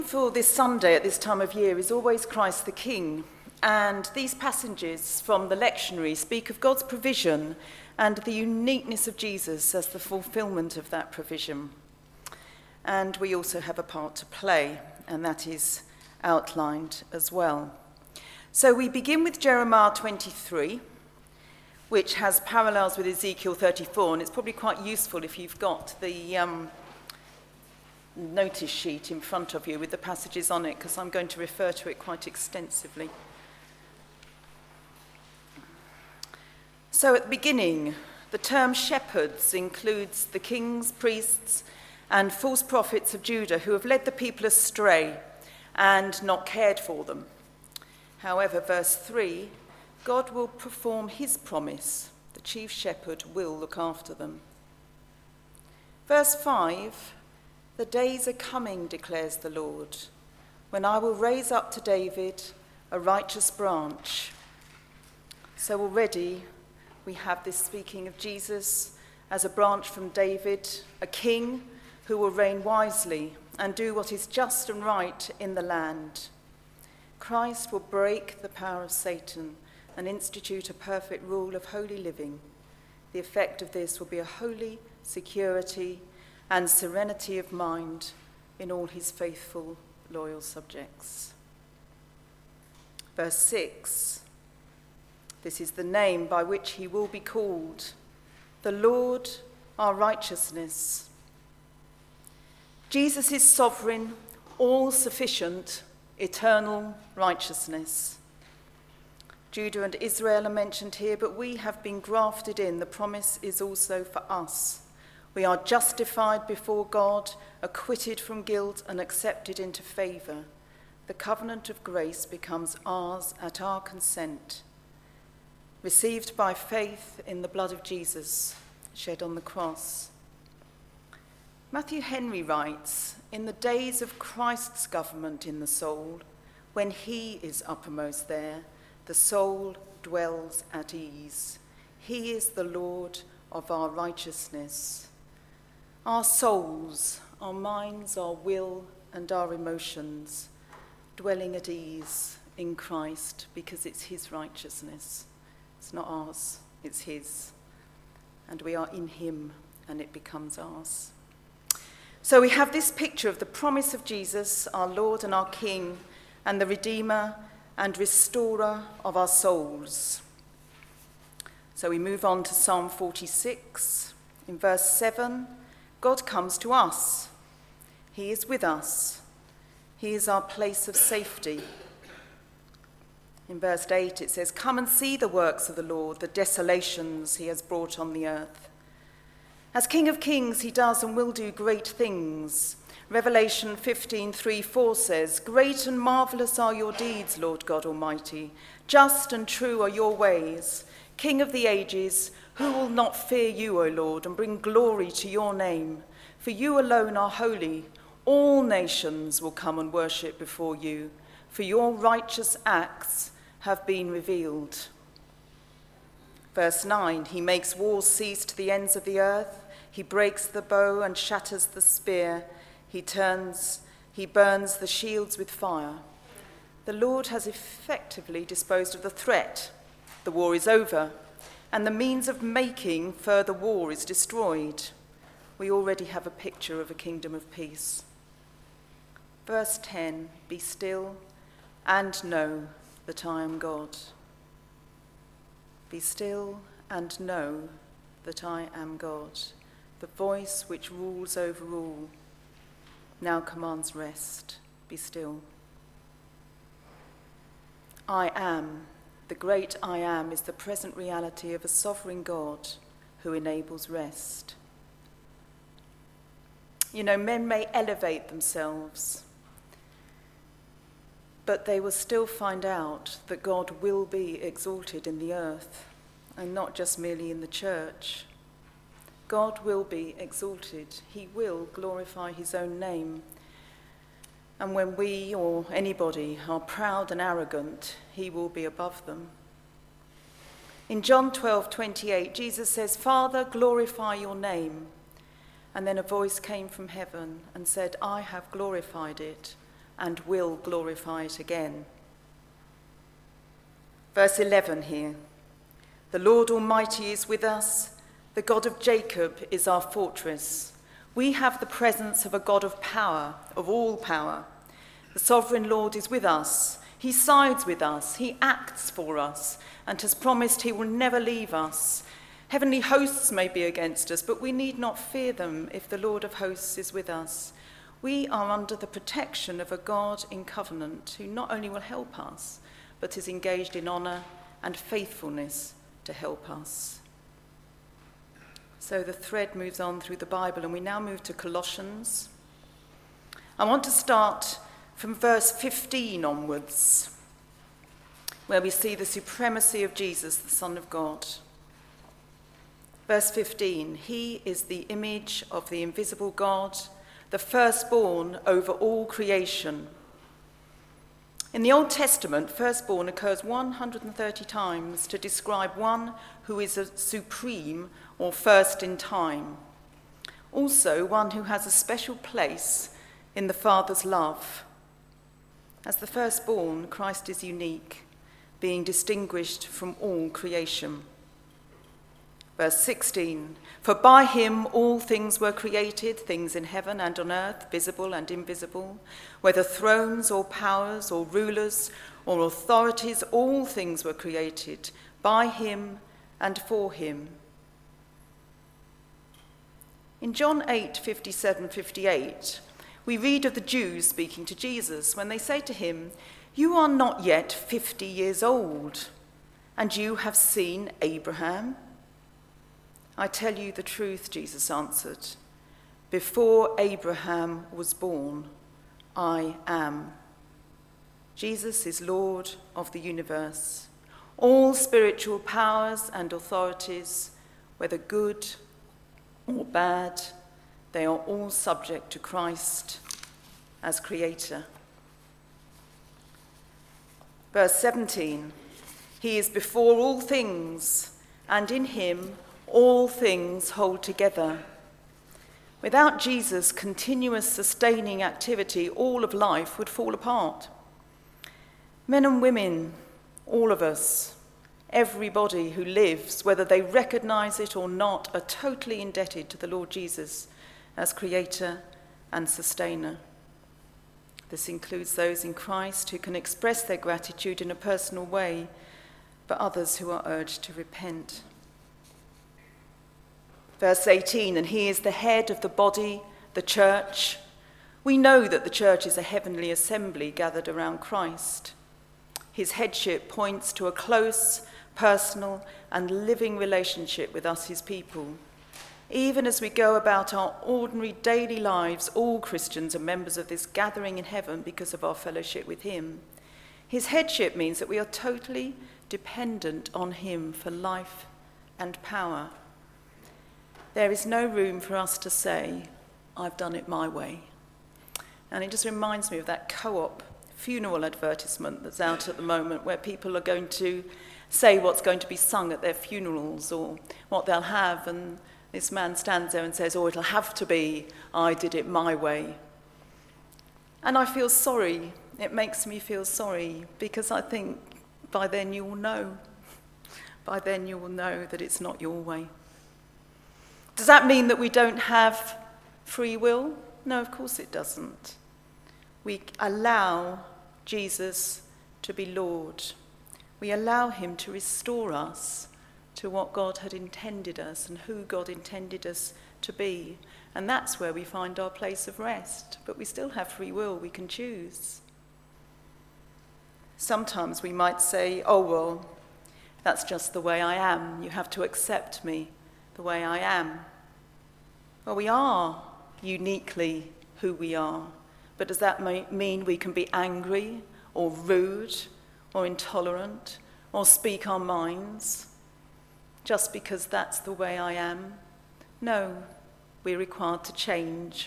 For this Sunday at this time of year is always Christ the King, and these passages from the lectionary speak of God's provision and the uniqueness of Jesus as the fulfillment of that provision. And we also have a part to play, and that is outlined as well. So we begin with Jeremiah 23, which has parallels with Ezekiel 34, and it's probably quite useful if you've got the notice sheet in front of you with the passages on it, because I'm going to refer to it quite extensively. So at the beginning, the term shepherds includes the kings, priests, and false prophets of Judah who have led the people astray and not cared for them. However, verse 3, God will perform his promise. The chief shepherd will look after them. Verse 5, the days are coming, declares the Lord, when I will raise up to David a righteous branch. So already we have this speaking of Jesus as a branch from David, a king who will reign wisely and do what is just and right in the land. Christ will break the power of Satan and institute a perfect rule of holy living. The effect of this will be a holy security and serenity of mind in all his faithful, loyal subjects. Verse 6, this is the name by which he will be called, the Lord our righteousness. Jesus is sovereign, all-sufficient, eternal righteousness. Judah and Israel are mentioned here, but we have been grafted in. The promise is also for us. We are justified before God, acquitted from guilt, and accepted into favour. The covenant of grace becomes ours at our consent, received by faith in the blood of Jesus shed on the cross. Matthew Henry writes, in the days of Christ's government in the soul, when he is uppermost there, the soul dwells at ease. He is the Lord of our righteousness. Our souls, our minds, our will, and our emotions, dwelling at ease in Christ because it's his righteousness. It's not ours, it's his. And we are in him, and it becomes ours. So we have this picture of the promise of Jesus, our Lord and our King, and the Redeemer and Restorer of our souls. So we move on to Psalm 46. In verse 7, God comes to us. He is with us. He is our place of safety. In verse 8 it says, come and see the works of the Lord, the desolations he has brought on the earth. As King of Kings, he does and will do great things. Revelation 15:3-4 says, great and marvelous are your deeds, Lord God Almighty. Just and true are your ways. King of the ages, who will not fear you, O Lord, and bring glory to your name? For you alone are holy. All nations will come and worship before you, for your righteous acts have been revealed. Verse 9, he makes wars cease to the ends of the earth. He breaks the bow and shatters the spear. He burns the shields with fire. The Lord has effectively disposed of the threat. The war is over, and the means of making further war is destroyed. We already have a picture of a kingdom of peace. Verse 10, be still and know that I am God. Be still and know that I am God. The voice which rules over all now commands rest. Be still. I am. The great I am is the present reality of a sovereign God who enables rest. You know, men may elevate themselves, but they will still find out that God will be exalted in the earth, and not just merely in the church. God will be exalted. He will glorify his own name. And when we or anybody are proud and arrogant, he will be above them. In John 12:28, Jesus says, Father, glorify your name. And then a voice came from heaven and said, I have glorified it, and will glorify it again. Verse 11 here. The Lord Almighty is with us. The God of Jacob is our fortress. We have the presence of a God of power, of all power. The sovereign Lord is with us. He sides with us. He acts for us and has promised he will never leave us. Heavenly hosts may be against us, but we need not fear them if the Lord of hosts is with us. We are under the protection of a God in covenant who not only will help us, but is engaged in honour and faithfulness to help us. So the thread moves on through the Bible, and we now move to Colossians. I want to start from verse 15 onwards, where we see the supremacy of Jesus, the Son of God. Verse 15, he is the image of the invisible God, the firstborn over all creation. In the Old Testament, firstborn occurs 130 times to describe one who is a supreme or first in time. Also, one who has a special place in the Father's love. As the firstborn, Christ is unique, being distinguished from all creation. Verse 16, for by him all things were created, things in heaven and on earth, visible and invisible, whether thrones or powers or rulers or authorities, all things were created by him and for him. In John 8:57-58, we read of the Jews speaking to Jesus when they say to him, you are not yet 50 years old, and you have seen Abraham? I tell you the truth, Jesus answered. Before Abraham was born, I am. Jesus is Lord of the universe. All spiritual powers and authorities, whether good or bad, they are all subject to Christ as creator. Verse 17, he is before all things, and in him all things hold together. Without Jesus' continuous sustaining activity, all of life would fall apart. Men and women, all of us, everybody who lives, whether they recognize it or not, are totally indebted to the Lord Jesus as creator and sustainer. This includes those in Christ who can express their gratitude in a personal way, but others who are urged to repent. Verse 18, and he is the head of the body, the church. We know that the church is a heavenly assembly gathered around Christ. His headship points to a close, personal, and living relationship with us, his people. Even as we go about our ordinary daily lives, all Christians are members of this gathering in heaven because of our fellowship with him. His headship means that we are totally dependent on him for life and power. There is no room for us to say, I've done it my way. And it just reminds me of that Co-op funeral advertisement that's out at the moment, where people are going to say what's going to be sung at their funerals or what they'll have, and this man stands there and says, oh, it'll have to be, I did it my way. And I feel sorry. It makes me feel sorry, because I think by then you will know. By then you will know that it's not your way. Does that mean that we don't have free will? No, of course it doesn't. We allow Jesus to be Lord. We allow him to restore us to what God had intended us and who God intended us to be. And that's where we find our place of rest. But we still have free will. We can choose. Sometimes we might say, oh, well, that's just the way I am. You have to accept me the way I am. Well, we are uniquely who we are, but does that mean we can be angry or rude or intolerant or speak our minds just because that's the way I am? No, we're required to change.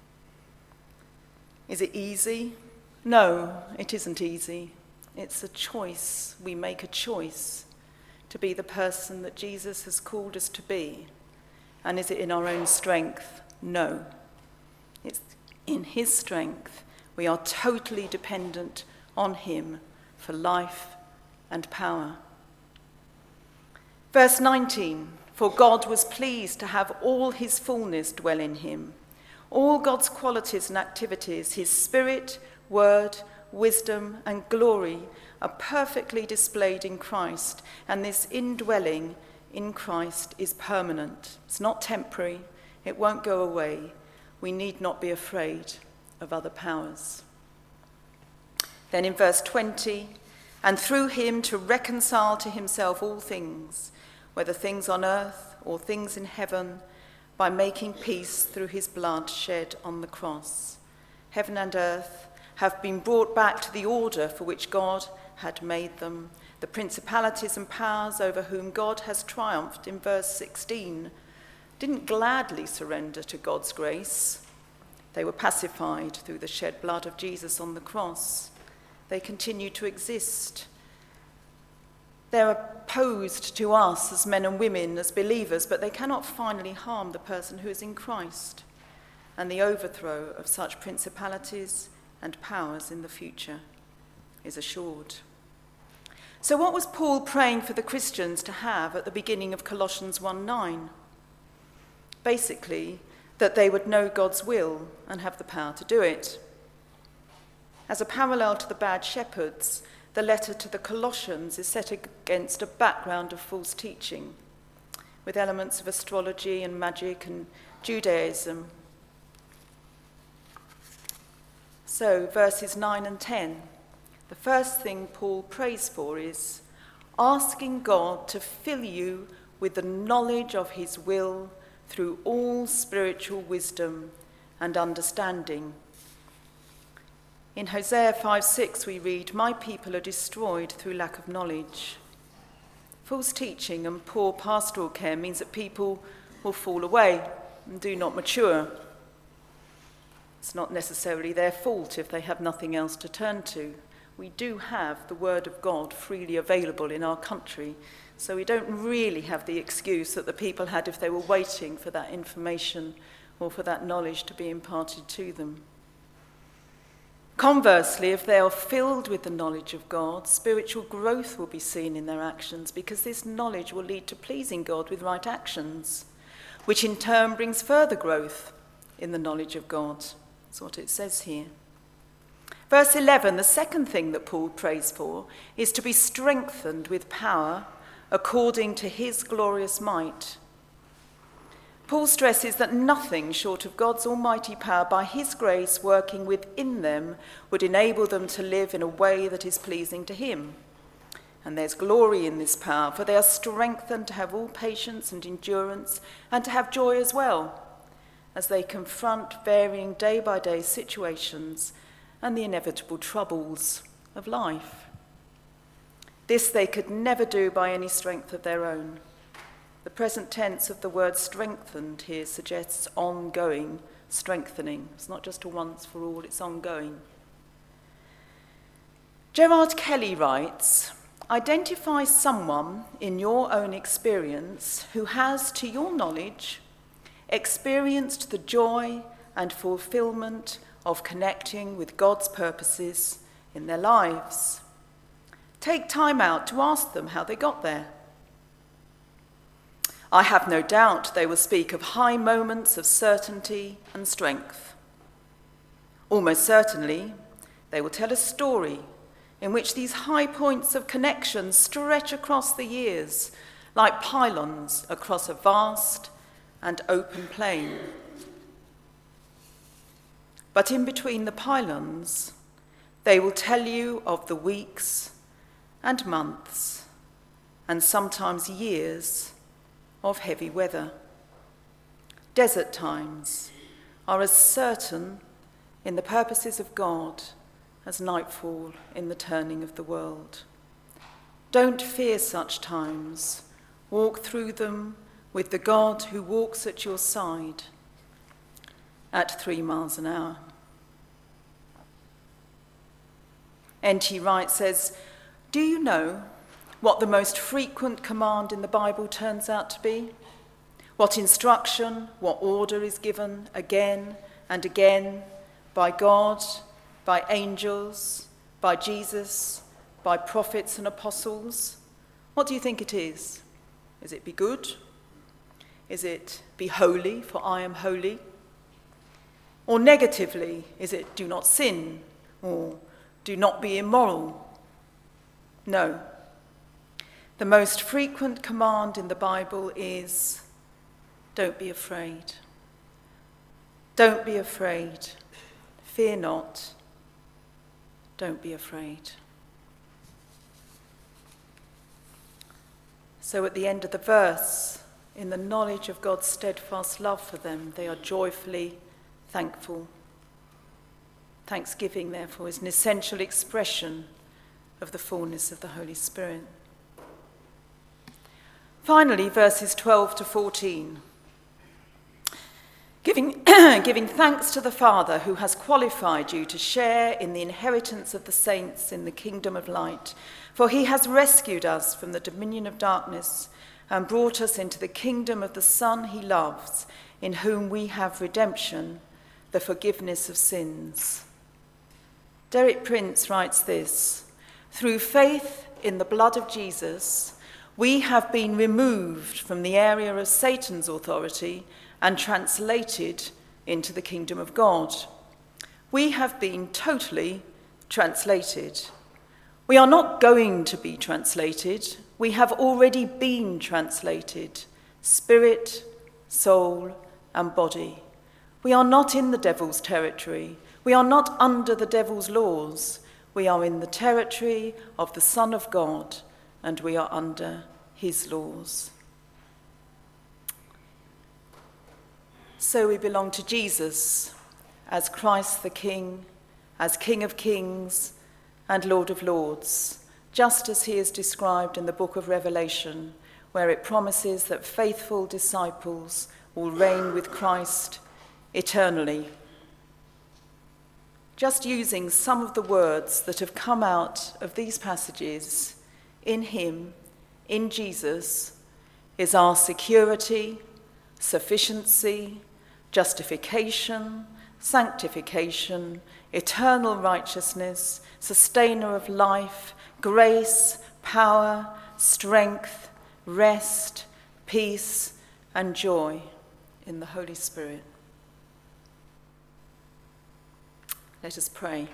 Is it easy? No, it isn't easy. It's a choice. We make a choice to be the person that Jesus has called us to be. And is it in our own strength? No. It's in his strength We are totally dependent on him for life and power. Verse 19, for God was pleased to have all his fullness dwell in him. All God's qualities and activities, his spirit, word, wisdom, and glory are perfectly displayed in Christ, and this indwelling in Christ is permanent. It's not temporary. It won't go away. We need not be afraid of other powers. Then in verse 20, and through him to reconcile to himself all things, whether things on earth or things in heaven, by making peace through his blood shed on the cross. Heaven and earth have been brought back to the order for which God had made them. The principalities and powers over whom God has triumphed in verse 16 didn't gladly surrender to God's grace. They were pacified through the shed blood of Jesus on the cross. They continue to exist. They're opposed to us as men and women, as believers, but they cannot finally harm the person who is in Christ. And the overthrow of such principalities and powers in the future is assured. So what was Paul praying for the Christians to have at the beginning of Colossians 1:9? Basically, that they would know God's will and have the power to do it. As a parallel to the bad shepherds, the letter to the Colossians is set against a background of false teaching, with elements of astrology and magic and Judaism. So, verses 9 and 10, the first thing Paul prays for is asking God to fill you with the knowledge of his will through all spiritual wisdom and understanding. In Hosea 5:6 we read, "My people are destroyed through lack of knowledge." False teaching and poor pastoral care means that people will fall away and do not mature. It's not necessarily their fault if they have nothing else to turn to. We do have the Word of God freely available in our country, so we don't really have the excuse that the people had if they were waiting for that information or for that knowledge to be imparted to them. Conversely, if they are filled with the knowledge of God, spiritual growth will be seen in their actions, because this knowledge will lead to pleasing God with right actions, which in turn brings further growth in the knowledge of God. That's what it says here. Verse 11, the second thing that Paul prays for is to be strengthened with power according to his glorious might. Paul stresses that nothing short of God's almighty power by his grace working within them would enable them to live in a way that is pleasing to him. And there's glory in this power, for they are strengthened to have all patience and endurance and to have joy as well, as they confront varying day-by-day situations and the inevitable troubles of life. This they could never do by any strength of their own. The present tense of the word strengthened here suggests ongoing strengthening. It's not just a once for all, it's ongoing. Gerard Kelly writes, "Identify someone in your own experience who has, to your knowledge, experienced the joy and fulfillment of connecting with God's purposes in their lives. Take time out to ask them how they got there. I have no doubt they will speak of high moments of certainty and strength. Almost certainly, they will tell a story in which these high points of connection stretch across the years like pylons across a vast and open plain. But in between the pylons, they will tell you of the weeks and months and sometimes years of heavy weather. Desert times are as certain in the purposes of God as nightfall in the turning of the world. Don't fear such times. Walk through them with the God who walks at your side at 3 miles an hour." N.T. Wright says, "Do you know what the most frequent command in the Bible turns out to be? What instruction, what order is given again and again by God by angels, by Jesus, by prophets and apostles? What do you think it is? Is it be good? Is it be holy, for I am holy? Or negatively, is it do not sin, or do not be immoral? No. The most frequent command in the Bible is, don't be afraid. Don't be afraid. Fear not. Don't be afraid. So at the end of the verse, in the knowledge of God's steadfast love for them, they are joyfully thankful. Thanksgiving, therefore, is an essential expression of the fullness of the Holy Spirit. Finally, verses 12 to 14. Giving thanks to the Father who has qualified you to share in the inheritance of the saints in the kingdom of light, for he has rescued us from the dominion of darkness and brought us into the kingdom of the Son he loves, in whom we have redemption, the forgiveness of sins. Derek Prince writes this: through faith in the blood of Jesus, we have been removed from the area of Satan's authority and translated into the kingdom of God. We have been totally translated. We are not going to be translated. We have already been translated, spirit, soul, and body. We are not in the devil's territory. We are not under the devil's laws. We are in the territory of the Son of God, and we are under his laws. So we belong to Jesus as Christ the King, as King of Kings and Lord of Lords, just as he is described in the book of Revelation, where it promises that faithful disciples will reign with Christ eternally. Just using some of the words that have come out of these passages, in him, in Jesus, is our security, sufficiency, justification, sanctification, eternal righteousness, sustainer of life, grace, power, strength, rest, peace, and joy in the Holy Spirit. Let us pray.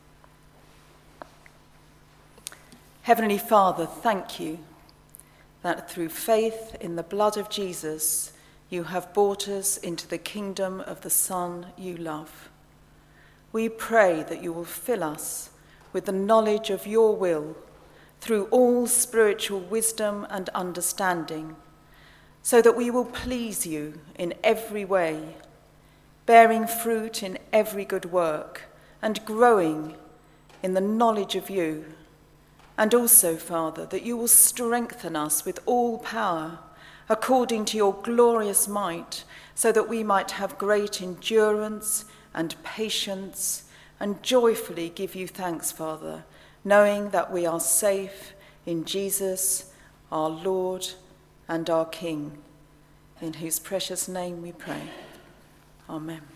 Heavenly Father, thank you that through faith in the blood of Jesus, you have brought us into the kingdom of the Son you love. We pray that you will fill us with the knowledge of your will through all spiritual wisdom and understanding, so that we will please you in every way, bearing fruit in every good work and growing in the knowledge of you. And also, Father, that you will strengthen us with all power according to your glorious might, so that we might have great endurance and patience and joyfully give you thanks, Father, knowing that we are safe in Jesus, our Lord and our King, in whose precious name we pray. Amen.